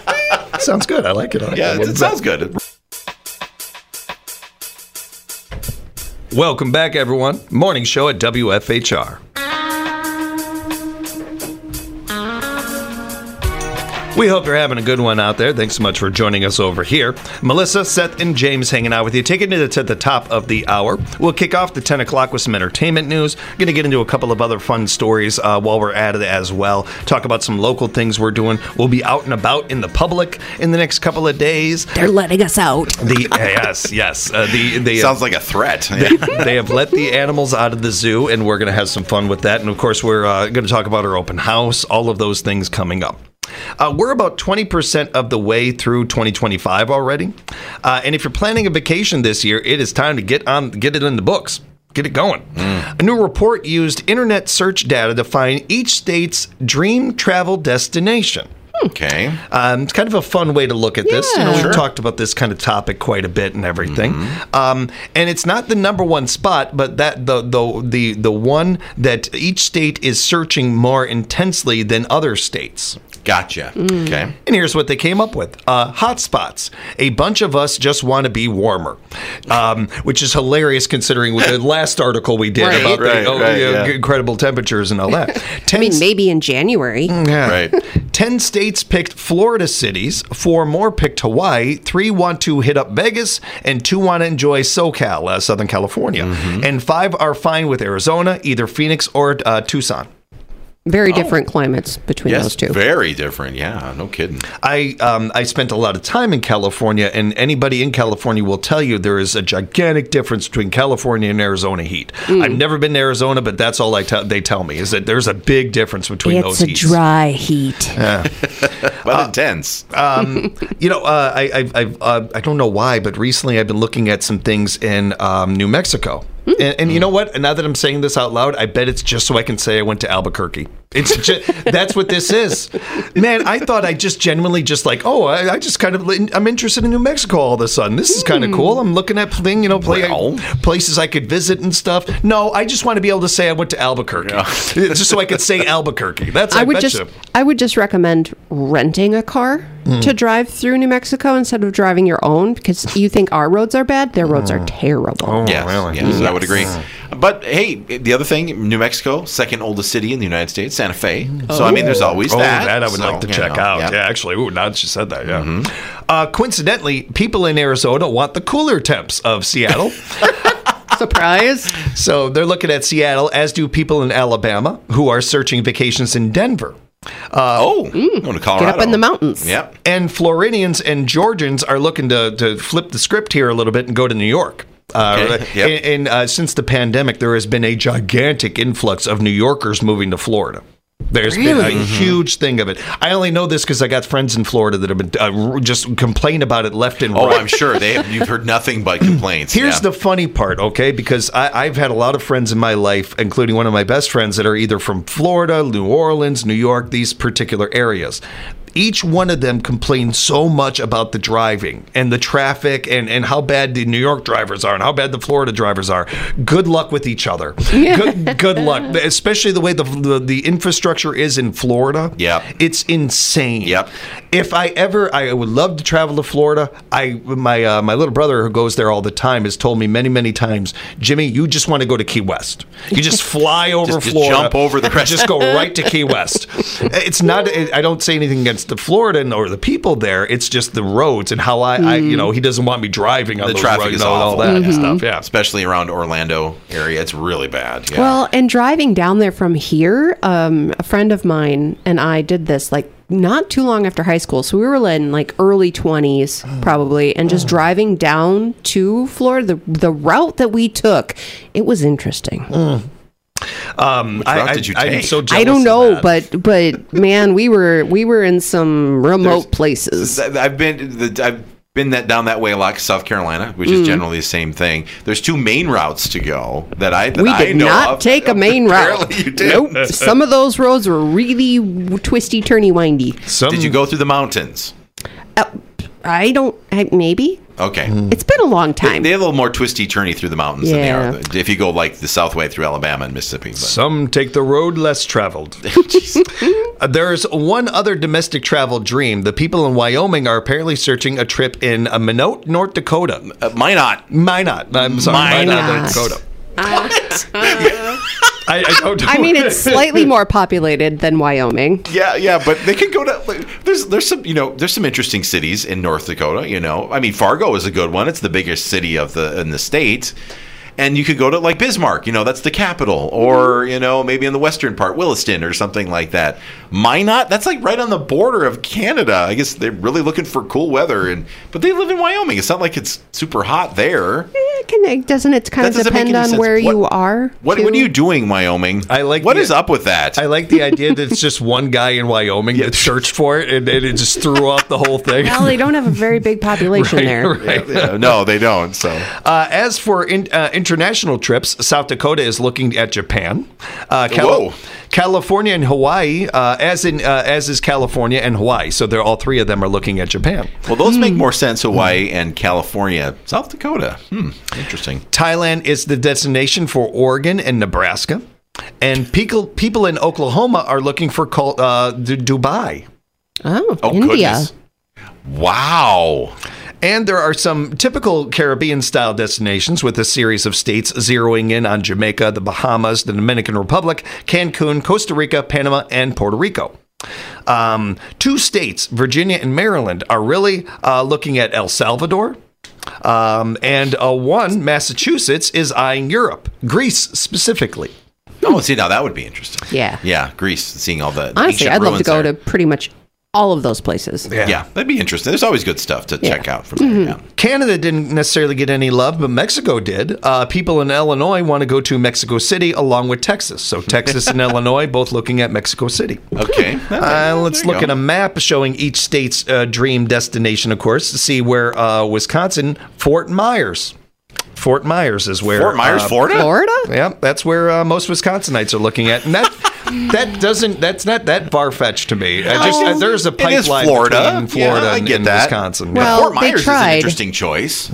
Sounds good. I like it. I like Yeah, it. it sounds good. Welcome back, everyone. Morning show at W F H R. We hope you're having a good one out there. Thanks so much for joining us over here. Melissa, Seth, and James hanging out with you. Taking it to the top of the hour. We'll kick off the ten o'clock with some entertainment news. Going to get into a couple of other fun stories uh, while we're at it as well. Talk about some local things we're doing. We'll be out and about in the public in the next couple of days. They're letting us out. The yes, yes. Uh, the the Sounds like a threat. They, they have let the animals out of the zoo, and we're going to have some fun with that. And of course, we're uh, going to talk about our open house. All of those things coming up. Uh, we're about twenty percent of the way through twenty twenty-five already. Uh, and if you're planning a vacation this year, it is time to get on, get it in the books. Get it going. Mm. A new report used internet search data to find each state's dream travel destination. Okay. Um, it's kind of a fun way to look at this. Yeah. You know, we've Sure. talked about this kind of topic quite a bit and everything. Mm-hmm. Um, and it's not the number one spot, but that the, the the the one that each state is searching more intensely than other states. Gotcha. Okay. And here's what they came up with. Uh, hotspots. A bunch of us just want to be warmer, um, which is hilarious considering the last article we did Right. about Right, the oh, right, yeah, yeah. incredible temperatures and all that. I Ten mean, maybe in January. Yeah. Right. Ten states picked Florida cities, four more picked Hawaii, three want to hit up Vegas, and two want to enjoy SoCal, uh, Southern California. Mm-hmm. And five are fine with Arizona, either Phoenix or uh, Tucson. Very different climates between Yes, those two. very different. Yeah, no kidding. I um, I spent a lot of time in California, and anybody in California will tell you there is a gigantic difference between California and Arizona heat. Mm. I've never been to Arizona, but that's all I te- they tell me is that there's a big difference between It's those a heats. dry heat. But intense. Um, you know, uh, I I I, uh, I don't know why, but recently I've been looking at some things in um, New Mexico. And, and you know what? Now that I'm saying this out loud, I bet it's just so I can say I went to Albuquerque. It's just, that's what this is. Man, I thought I just genuinely just like, oh, I, I just kind of, I'm interested in New Mexico all of a sudden. This is kind of cool. I'm looking at thing, you know, play, Well. places I could visit and stuff. No, I just want to be able to say I went to Albuquerque. Just so I could say Albuquerque. That's I, I would bet just you. I would just recommend renting a car to drive through New Mexico instead of driving your own, because you think our roads are bad, their roads are terrible. Yes, really? yes, I would agree. But hey, the other thing, New Mexico, second oldest city in the United States, Santa Fe. So I mean, there's always Oh, that. that I would So, like to you check know, out. yeah. Yeah, actually. Ooh, now that you said that, yeah. Uh, coincidentally, people in Arizona want the cooler temps of Seattle. Surprise. So they're looking at Seattle, as do people in Alabama who are searching vacations in Denver. Oh, going to Colorado. Get up in the mountains. Yep. And Floridians and Georgians are looking to, to flip the script here a little bit and go to New York. Uh, Okay, yep. And, and uh, since the pandemic, there has been a gigantic influx of New Yorkers moving to Florida. There's been a huge thing of it. I only know this because I got friends in Florida that have been uh, just complain about it left and Oh, right. I'm sure they have, you've heard nothing but complaints. Here's yeah. the funny part, okay? Because I, I've had a lot of friends in my life, including one of my best friends that are either from Florida, New Orleans, New York, these particular areas. Each one of them complained so much about the driving and the traffic and, and how bad the New York drivers are and how bad the Florida drivers are. Good luck with each other. Good, good luck, especially the way the, the the infrastructure is in Florida. Yep. It's insane. Yep. If I ever, I would love to travel to Florida. I my uh, my little brother who goes there all the time has told me many many times, Jimmy, you just want to go to Key West. You just fly over Just- just Florida, jump over the rest. just go right to Key West. It's not. I don't say anything against the Florida or the people there. It's just the roads and how I, I you know, he doesn't want me driving on The those traffic roads is and all awful. that Yeah. stuff. Yeah. Especially around Orlando area. It's really bad. Yeah. Well, and driving down there from here, um, a friend of mine and I did this like not too long after high school. So we were in like early twenties probably, and just driving down to Florida, the, the route that we took, it was interesting. Um, Which route I, did you I, I'm take? so jealous I don't of know, that. but but man, we were we were in some remote places. I've been the, I've been that down that way a lot. South Carolina, which is generally the same thing. There's two main routes to go that I that We I did know not of. take a main route. Apparently you did. Nope. Some of those roads were really twisty, turny, windy. Some, Did you go through the mountains? Uh, I don't. I, maybe Okay. it's been a long time. They're a little more twisty turny through the mountains Yeah. than they are if you go like the south way through Alabama and Mississippi. But. Some take the road less traveled. Uh, There's one other domestic travel dream. The people in Wyoming are apparently searching a trip in uh, Minot, North Dakota. Uh, Minot. Minot. I'm sorry, Minot. Minot, North Dakota. I, I don't know. I mean, it's slightly more populated than Wyoming. Yeah, yeah, but they could go to. Like, there's, there's some, you know, there's some interesting cities in North Dakota. You know, I mean, Fargo is a good one. It's the biggest city of the in the state. And you could go to like Bismarck, you know, that's the capital, or, you know, maybe in the western part, Williston or something like that. Minot, that's like right on the border of Canada. I guess they're really looking for cool weather, and but they live in Wyoming. It's not like it's super hot there. Eh, can it, doesn't it kind That of doesn't make depend any on sense. where What- you are? What, too? what are you doing, Wyoming? I like What the- is up with that? I like the idea that it's just one guy in Wyoming that searched for it, and, and it just threw off the whole thing. Well, they don't have a very big population Right, there. right. Yeah, no, they don't. So Uh, as for in, uh, international trips, South Dakota is looking at Japan. Uh, Cali- Whoa. California and Hawaii, uh, as in uh, as is California and Hawaii. So they're all three of them are looking at Japan. well, those make more sense. Hawaii and California, South Dakota. Hmm, interesting. Thailand is the destination for Oregon and Nebraska. And people people in Oklahoma are looking for cul- uh, D- Dubai. Oh, Oh India. goodness! Wow. And there are some typical Caribbean-style destinations with a series of states zeroing in on Jamaica, the Bahamas, the Dominican Republic, Cancun, Costa Rica, Panama, and Puerto Rico. Um, two states, Virginia and Maryland, are really uh, looking at El Salvador. Um, and uh, one, Massachusetts, is eyeing Europe, Greece specifically. Oh, see, now that would be interesting. Yeah. Yeah, Greece, seeing all the Honestly, ancient I'd love to ruins go there. to pretty much all of those places. Yeah. that'd be interesting. There's always good stuff to check out from there. Mm-hmm. Yeah. Canada didn't necessarily get any love, but Mexico did. Uh, people in Illinois want to go to Mexico City along with Texas. So Texas and Illinois both looking at Mexico City. Okay. Uh, let's look at a map showing each state's uh, dream destination, of course, to see where uh, Wisconsin, Fort Myers. Fort Myers is where. Fort Myers, uh, Florida? Florida? Yeah, that's where uh, most Wisconsinites are looking at. And that. That doesn't. That's not that far fetched to me. I just uh, there's a It is pipeline Florida. between Florida Yeah, I and, get and that. Wisconsin. Well, Fort they Myers is an tried. interesting choice.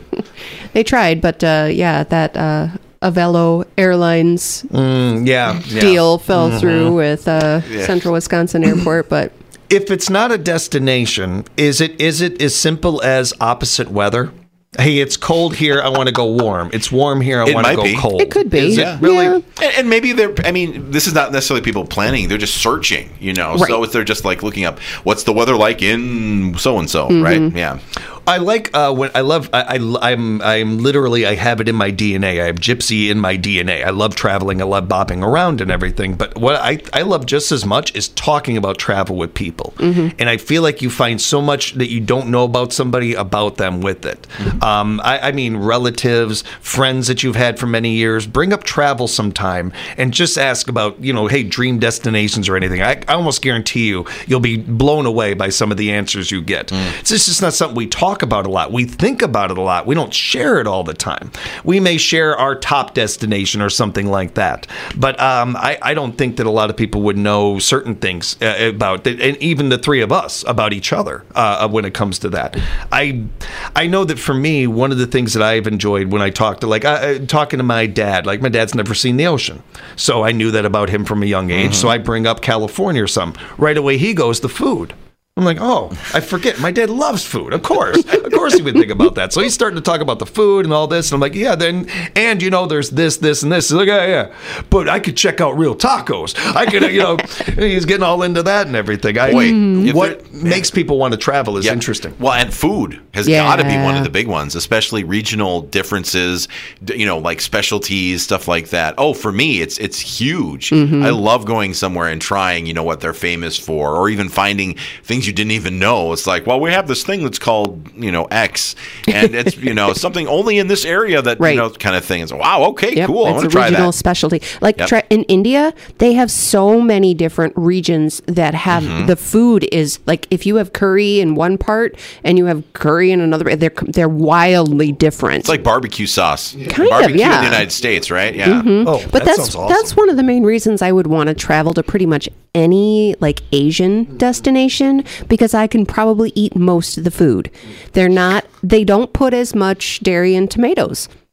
They tried, but uh, yeah, that uh, Avelo Airlines yeah, yeah. deal fell through with uh, Central Wisconsin Airport. But If it's not a destination, is it is it as simple as opposite weather? Hey, it's cold here. I want to go warm. It's warm here. I It want to might go be. cold. it could be. Is Yeah. it really? Yeah. And, and maybe they're, I mean, this is not necessarily people planning. They're just searching, you know. Right. So if they're just like looking up, what's the weather like in so and so, Mm-hmm. right? Yeah. I like uh, when I love. I, I I'm I'm literally I have it in my D N A. I have gypsy in my D N A. I love traveling. I love bopping around and everything. But what I I love just as much is talking about travel with people. Mm-hmm. And I feel like you find so much that you don't know about somebody about them with it. Um, I, I mean, relatives, friends that you've had for many years. Bring up travel sometime and just ask about you know, hey, dream destinations or anything. I, I almost guarantee you you'll be blown away by some of the answers you get. It's just it's not something we talk about a lot. We think about it a lot. We don't share it all the time. We may share our top destination or something like that. But um, I, I don't think that a lot of people would know certain things uh, about, and even the three of us, about each other uh, when it comes to that. I I know that for me, one of the things that I've enjoyed when I talk to, like, uh, talking to my dad, like my dad's never seen the ocean. So I knew that about him from a young age. So I bring up California or something. Right away, he goes, the food. I'm like, oh, I forget. My dad loves food. Of course. Of course he would think about that. So he's starting to talk about the food and all this. And I'm like, yeah, then, and you know, there's this, this, and this. He's like, yeah, yeah. But I could check out real tacos. I could, you know, he's getting all into that and everything. I, Boy, if what there- makes people want to travel is Yeah. interesting. Well, and food has Yeah. got to be one of the big ones, especially regional differences, d- you know, like specialties, stuff like that. Oh, for me, it's it's huge. I love going somewhere and trying, you know, what they're famous for, or even finding things you didn't even know. It's like, well, we have this thing that's called, you know, X, and it's, you know, something only in this area that, Right. you know, kind of thing. It's wow, okay, Yep, cool. I it's want a to try regional that. specialty. Like Yep. tra- in India, they have so many different regions that have Mm-hmm. the food is like if you have curry in one part and you have curry in another, they're they're wildly different. It's like barbecue sauce. Kind of, barbecue in yeah. the United States, right? Yeah. Oh, but that that's sounds awesome. that's one of the main reasons I would want to travel to pretty much any like Asian destination because I can probably eat most of the food. They're not they don't put as much dairy and tomatoes.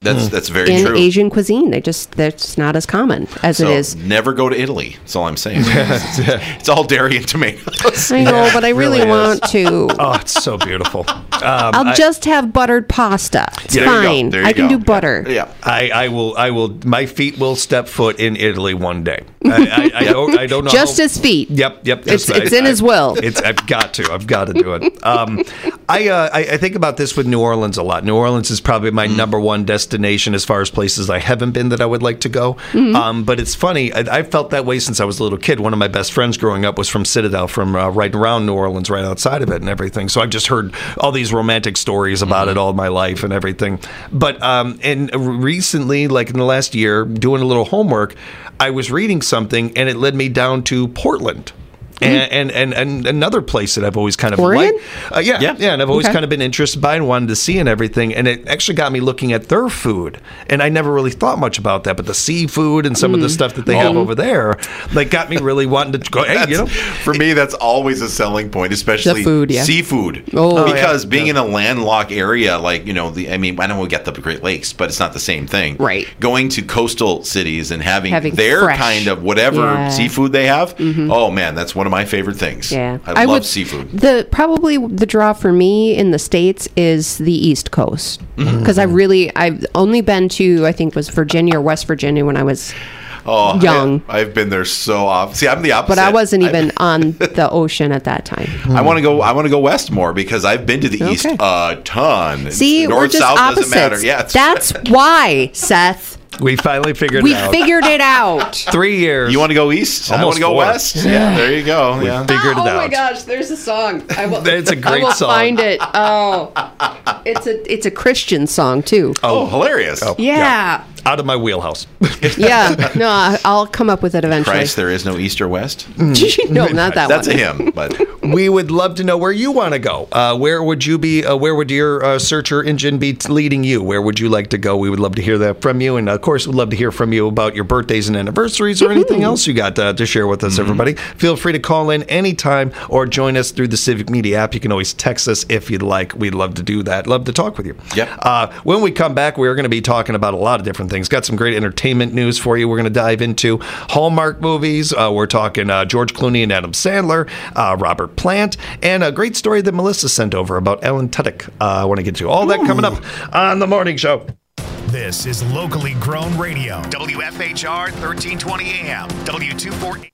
That's that's very in true. Asian cuisine. They just that's not as common as so it is. never go to Italy. That's all I'm saying. It's all dairy and tomatoes. I know, but I really, really want to. Oh, it's so beautiful. Um, I'll I- just have buttered pasta. It's There you go. fine. There you I can go. do butter. Yeah. I, I will. I will. My feet will step foot in Italy one day. I, I, I don't. I don't know. Just how, his feet. Yep. Yep. It's- that's- it's in his will. It's. I've got to. I've got to do it. Um, I, uh, I. I think about this with New Orleans a lot. New Orleans is probably my Mm. number one destination as far as places I haven't been that I would like to go. Mm-hmm. Um, but it's funny. I, I felt that way since I was a little kid. One of my best friends growing up was from Citadel, from uh, right around New Orleans, right outside of it, and everything. So I've just heard all these romantic stories about Mm-hmm. it all my life and everything. But um, and recently, like in the last year, doing a little homework, I was reading something, and it led me down to Portland. And, and and and another place that I've always kind of Oregon? liked, uh, yeah, Yeah. yeah, and I've always Okay. kind of been interested by and wanted to see and everything, and it actually got me looking at their food, and I never really thought much about that, but the seafood and some of the stuff that they have over there, like, got me really wanting to go. Hey, you know, For me, that's always a selling point, especially The food, yeah. seafood. Oh. because yeah. being in a landlocked area, like, you know, the I mean, I know we get the Great Lakes, but it's not the same thing. Right. Going to coastal cities and having, Having their fresh. kind of whatever Yeah. seafood they have, oh man, that's one of my favorite things. Yeah, I, love would- seafood. The probably the draw for me in the States is the East Coast because I really I've only been to I think was Virginia or West Virginia when I was, Oh, young. I, have been there so often. See, I'm the opposite. but I wasn't I- even on the ocean at that time. I want to go. I want to go west more because I've been to the east Okay. a ton. See, north we're just south opposites. doesn't matter. Yeah, it's, That's why, Seth. we finally figured We it out. figured it out. Three years. you want to go east? I want Almost to go four. west. Yeah, there you go. Yeah. figured it oh out. my gosh, there's a song. I will, It's a great I will song. find it. Oh, it's a it's a Christian song too. Oh, hilarious! Oh. Yeah, Out of my wheelhouse. yeah. No, I- I'll come up with it eventually. Christ, there is no east or west. no, not that That's one. a hymn, but We would love to know where you want to go. Uh, where would you be? Uh, where would your uh, searcher engine be t- leading you? Where would you like to go? We would love to hear that from you. And of course, we'd love to hear from you about your birthdays and anniversaries or anything else you got uh, to share with us, everybody. Feel free to call in anytime or join us through the Civic Media app. You can always text us if you'd like. We'd love to do that. Love to talk with you. Yep. Uh, when we come back, we're going to be talking about a lot of different things. Got some great entertainment news for you. We're going to dive into Hallmark movies. Uh, we're talking uh, George Clooney and Adam Sandler, uh, Robert Plant, and a great story that Melissa sent over about Alan Tudyk. Uh, I want to get to all that coming up on The Morning Show. This is locally grown radio. W F H R thirteen twenty A M. W two forty.